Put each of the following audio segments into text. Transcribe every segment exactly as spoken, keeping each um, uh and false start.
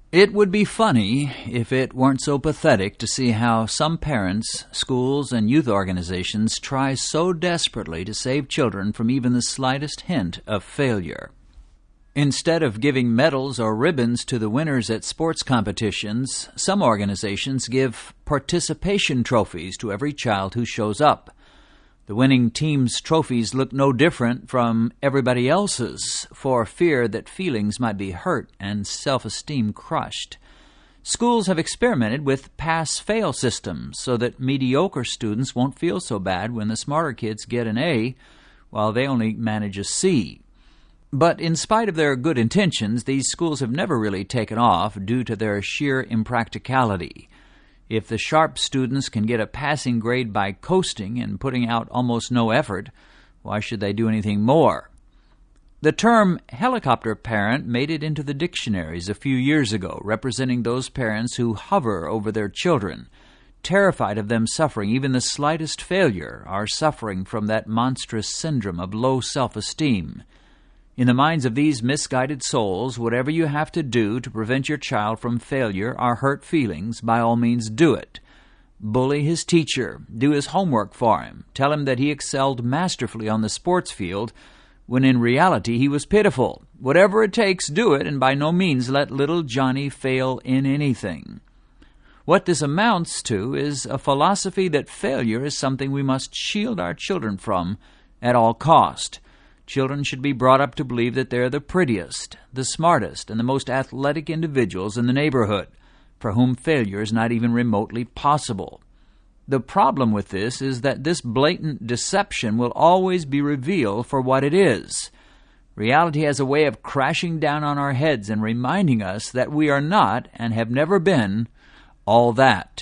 It would be funny if it weren't so pathetic to see how some parents, schools, and youth organizations try so desperately to save children from even the slightest hint of failure. Instead of giving medals or ribbons to the winners at sports competitions, some organizations give participation trophies to every child who shows up. The winning team's trophies look no different from everybody else's, for fear that feelings might be hurt and self-esteem crushed. Schools have experimented with pass-fail systems so that mediocre students won't feel so bad when the smarter kids get an A, while they only manage a C. But in spite of their good intentions, these schools have never really taken off due to their sheer impracticality. If the sharp students can get a passing grade by coasting and putting out almost no effort, why should they do anything more? The term helicopter parent made it into the dictionaries a few years ago, representing those parents who hover over their children, terrified of them suffering even the slightest failure, are suffering from that monstrous syndrome of low self-esteem. In the minds of these misguided souls, whatever you have to do to prevent your child from failure or hurt feelings, by all means do it. Bully his teacher, do his homework for him, tell him that he excelled masterfully on the sports field, when in reality he was pitiful. Whatever it takes, do it, and by no means let little Johnny fail in anything. What this amounts to is a philosophy that failure is something we must shield our children from at all cost. Children should be brought up to believe that they're the prettiest, the smartest, and the most athletic individuals in the neighborhood, for whom failure is not even remotely possible. The problem with this is that this blatant deception will always be revealed for what it is. Reality has a way of crashing down on our heads and reminding us that we are not, and have never been, all that.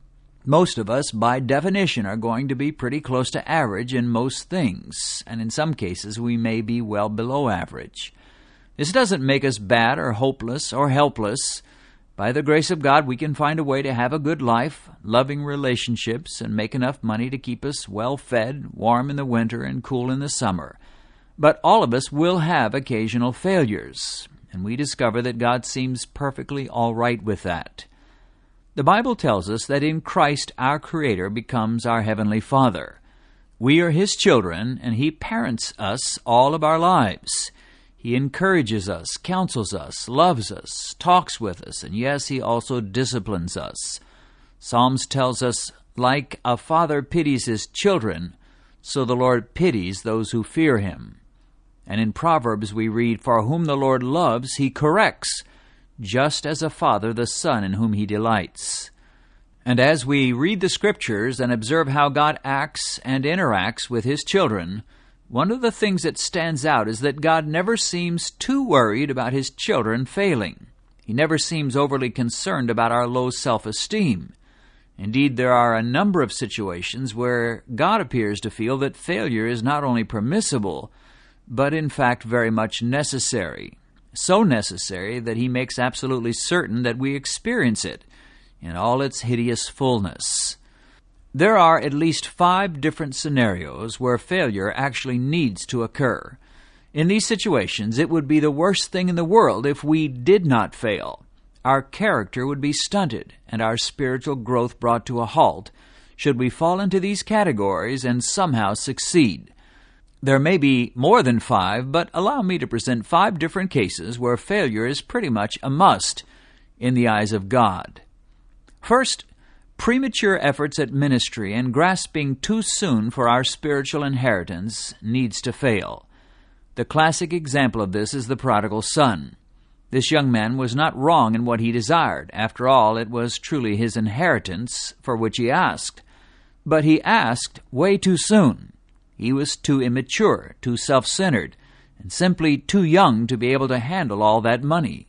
Most of us, by definition, are going to be pretty close to average in most things, and in some cases we may be well below average. This doesn't make us bad or hopeless or helpless. By the grace of God, we can find a way to have a good life, loving relationships, and make enough money to keep us well fed, warm in the winter, and cool in the summer. But all of us will have occasional failures, and we discover that God seems perfectly all right with that. The Bible tells us that in Christ our Creator becomes our Heavenly Father. We are His children, and He parents us all of our lives. He encourages us, counsels us, loves us, talks with us, and yes, He also disciplines us. Psalms tells us, like a father pities his children, so the Lord pities those who fear Him. And in Proverbs we read, for whom the Lord loves, He corrects, just as a father the son in whom He delights. And as we read the Scriptures and observe how God acts and interacts with His children, one of the things that stands out is that God never seems too worried about His children failing. He never seems overly concerned about our low self-esteem. Indeed, there are a number of situations where God appears to feel that failure is not only permissible, but in fact very much necessary. So necessary that He makes absolutely certain that we experience it in all its hideous fullness. There are at least five different scenarios where failure actually needs to occur. In these situations, it would be the worst thing in the world if we did not fail. Our character would be stunted and our spiritual growth brought to a halt should we fall into these categories and somehow succeed. There may be more than five, but allow me to present five different cases where failure is pretty much a must in the eyes of God. First, premature efforts at ministry and grasping too soon for our spiritual inheritance needs to fail. The classic example of this is the prodigal son. This young man was not wrong in what he desired. After all, it was truly his inheritance for which he asked. But he asked way too soon. He was too immature, too self-centered, and simply too young to be able to handle all that money.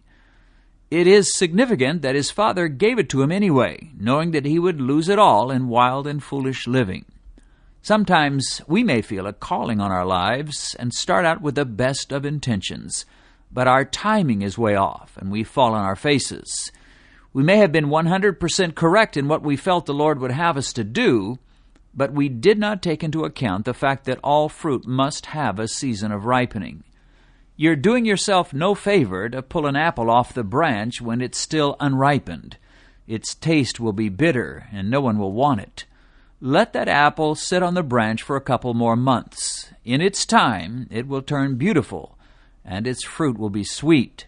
It is significant that his father gave it to him anyway, knowing that he would lose it all in wild and foolish living. Sometimes we may feel a calling on our lives and start out with the best of intentions, but our timing is way off and we fall on our faces. We may have been one hundred percent correct in what we felt the Lord would have us to do, but we did not take into account the fact that all fruit must have a season of ripening. You're doing yourself no favor to pull an apple off the branch when it's still unripened. Its taste will be bitter, and no one will want it. Let that apple sit on the branch for a couple more months. In its time, it will turn beautiful, and its fruit will be sweet.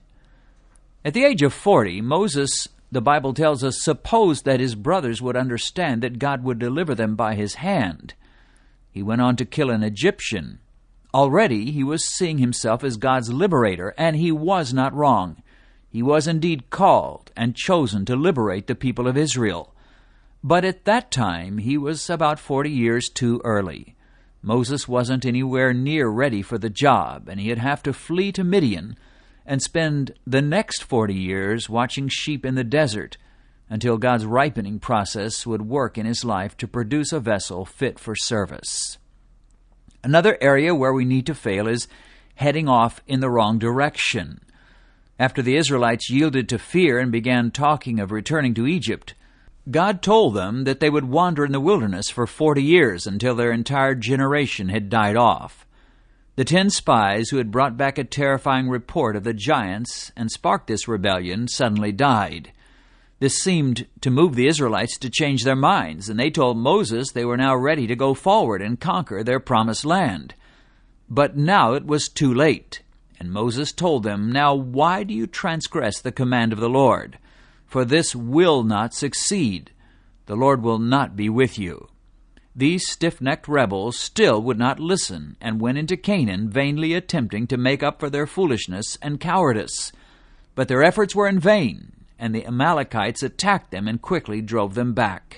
At the age of forty, Moses, the Bible tells us, supposed that his brothers would understand that God would deliver them by his hand. He went on to kill an Egyptian. Already he was seeing himself as God's liberator, and he was not wrong. He was indeed called and chosen to liberate the people of Israel. But at that time, he was about forty years too early. Moses wasn't anywhere near ready for the job, and he'd have to flee to Midian and spend the next forty years watching sheep in the desert until God's ripening process would work in his life to produce a vessel fit for service. Another area where we need to fail is heading off in the wrong direction. After the Israelites yielded to fear and began talking of returning to Egypt, God told them that they would wander in the wilderness for forty years until their entire generation had died off. The ten spies who had brought back a terrifying report of the giants and sparked this rebellion suddenly died. This seemed to move the Israelites to change their minds, and they told Moses they were now ready to go forward and conquer their promised land. But now it was too late, and Moses told them, "Now why do you transgress the command of the Lord? For this will not succeed. The Lord will not be with you." These stiff-necked rebels still would not listen and went into Canaan vainly attempting to make up for their foolishness and cowardice. But their efforts were in vain, and the Amalekites attacked them and quickly drove them back.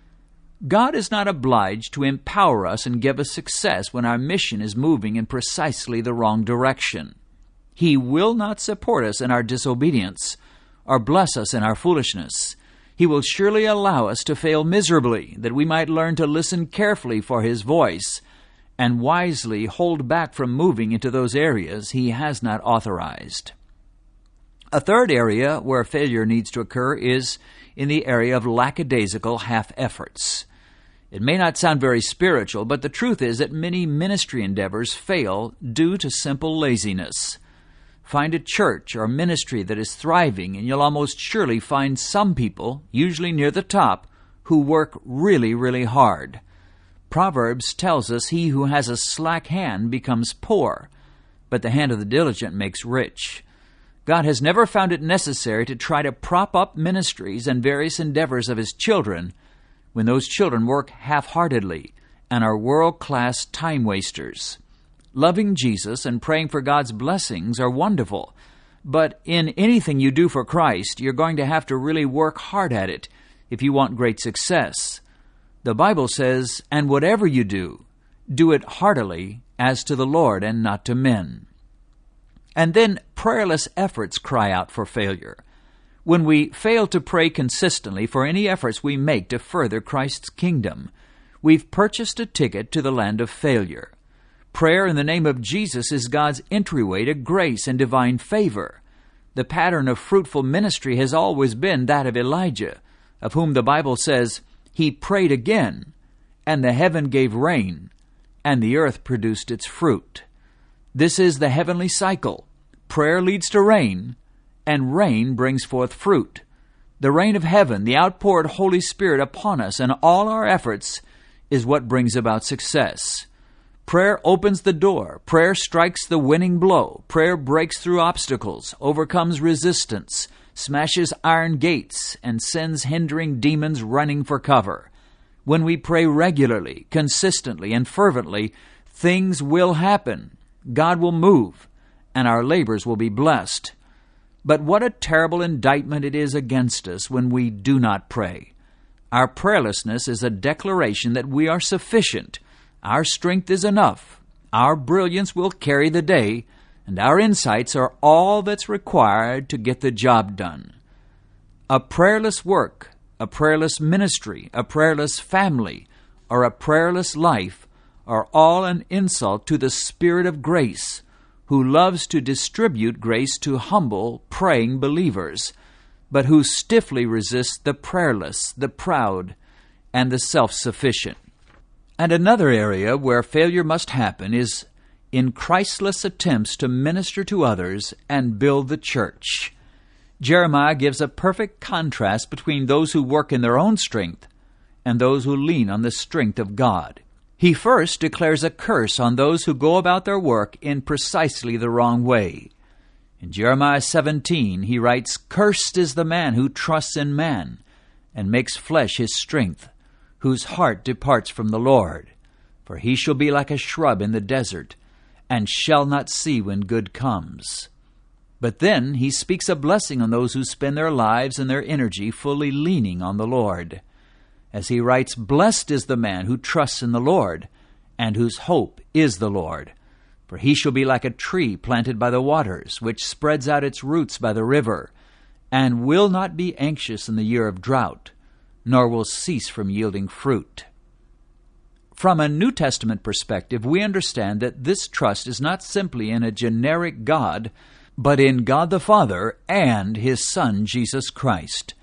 God is not obliged to empower us and give us success when our mission is moving in precisely the wrong direction. He will not support us in our disobedience or bless us in our foolishness. He will surely allow us to fail miserably, that we might learn to listen carefully for His voice and wisely hold back from moving into those areas He has not authorized. A third area where failure needs to occur is in the area of lackadaisical half-efforts. It may not sound very spiritual, but the truth is that many ministry endeavors fail due to simple laziness. Find a church or ministry that is thriving, and you'll almost surely find some people, usually near the top, who work really, really hard. Proverbs tells us, "He who has a slack hand becomes poor, but the hand of the diligent makes rich." God has never found it necessary to try to prop up ministries and various endeavors of His children when those children work half-heartedly and are world-class time wasters. Loving Jesus and praying for God's blessings are wonderful, but in anything you do for Christ, you're going to have to really work hard at it if you want great success. The Bible says, "And whatever you do, do it heartily as to the Lord and not to men." And then prayerless efforts cry out for failure. When we fail to pray consistently for any efforts we make to further Christ's kingdom, we've purchased a ticket to the land of failure. Prayer in the name of Jesus is God's entryway to grace and divine favor. The pattern of fruitful ministry has always been that of Elijah, of whom the Bible says, "He prayed again, and the heaven gave rain, and the earth produced its fruit." This is the heavenly cycle. Prayer leads to rain, and rain brings forth fruit. The rain of heaven, the outpoured Holy Spirit upon us and all our efforts, is what brings about success. Prayer opens the door. Prayer strikes the winning blow. Prayer breaks through obstacles, overcomes resistance, smashes iron gates, and sends hindering demons running for cover. When we pray regularly, consistently, and fervently, things will happen. God will move, and our labors will be blessed. But what a terrible indictment it is against us when we do not pray. Our prayerlessness is a declaration that we are sufficient. Our strength is enough. Our brilliance will carry the day, and our insights are all that's required to get the job done. A prayerless work, a prayerless ministry, a prayerless family, or a prayerless life are all an insult to the Spirit of grace, who loves to distribute grace to humble, praying believers, but who stiffly resists the prayerless, the proud, and the self-sufficient. And another area where failure must happen is in Christless attempts to minister to others and build the church. Jeremiah gives a perfect contrast between those who work in their own strength and those who lean on the strength of God. He first declares a curse on those who go about their work in precisely the wrong way. In Jeremiah seventeen, he writes, "Cursed is the man who trusts in man, and makes flesh his strength, whose heart departs from the Lord. For he shall be like a shrub in the desert, and shall not see when good comes." But then he speaks a blessing on those who spend their lives and their energy fully leaning on the Lord. As he writes, "Blessed is the man who trusts in the Lord, and whose hope is the Lord. For he shall be like a tree planted by the waters, which spreads out its roots by the river, and will not be anxious in the year of drought, nor will cease from yielding fruit." From a New Testament perspective, we understand that this trust is not simply in a generic God, but in God the Father and His Son, Jesus Christ.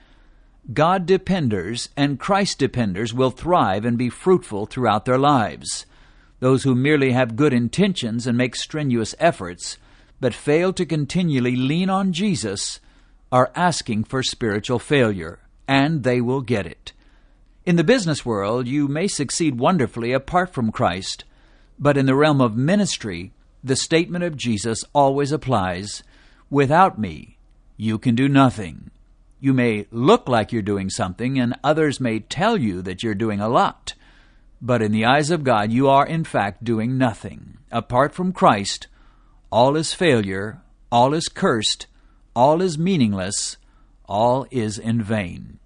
God dependers and Christ dependers will thrive and be fruitful throughout their lives. Those who merely have good intentions and make strenuous efforts, but fail to continually lean on Jesus, are asking for spiritual failure, and they will get it. In the business world, you may succeed wonderfully apart from Christ, but in the realm of ministry, the statement of Jesus always applies, "Without me, you can do nothing." You may look like you're doing something, and others may tell you that you're doing a lot. But in the eyes of God, you are in fact doing nothing. Apart from Christ, all is failure, all is cursed, all is meaningless, all is in vain.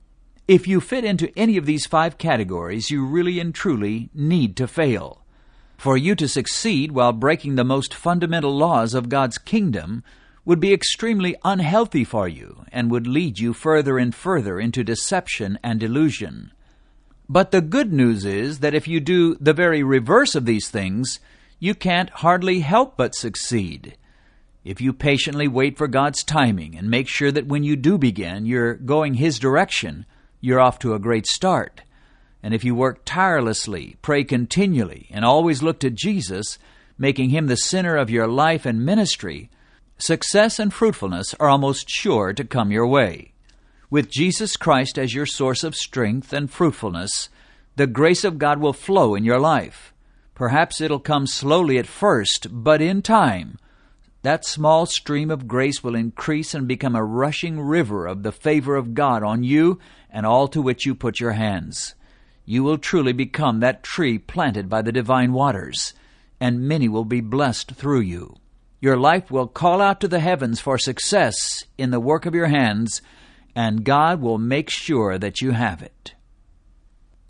If you fit into any of these five categories, you really and truly need to fail. For you to succeed while breaking the most fundamental laws of God's kingdom would be extremely unhealthy for you and would lead you further and further into deception and delusion. But the good news is that if you do the very reverse of these things, you can't hardly help but succeed. If you patiently wait for God's timing and make sure that when you do begin, you're going His direction, you're off to a great start. And if you work tirelessly, pray continually, and always look to Jesus, making Him the center of your life and ministry, success and fruitfulness are almost sure to come your way. With Jesus Christ as your source of strength and fruitfulness, the grace of God will flow in your life. Perhaps it'll come slowly at first, but in time, that small stream of grace will increase and become a rushing river of the favor of God on you and all to which you put your hands. You will truly become that tree planted by the divine waters, and many will be blessed through you. Your life will call out to the heavens for success in the work of your hands, and God will make sure that you have it.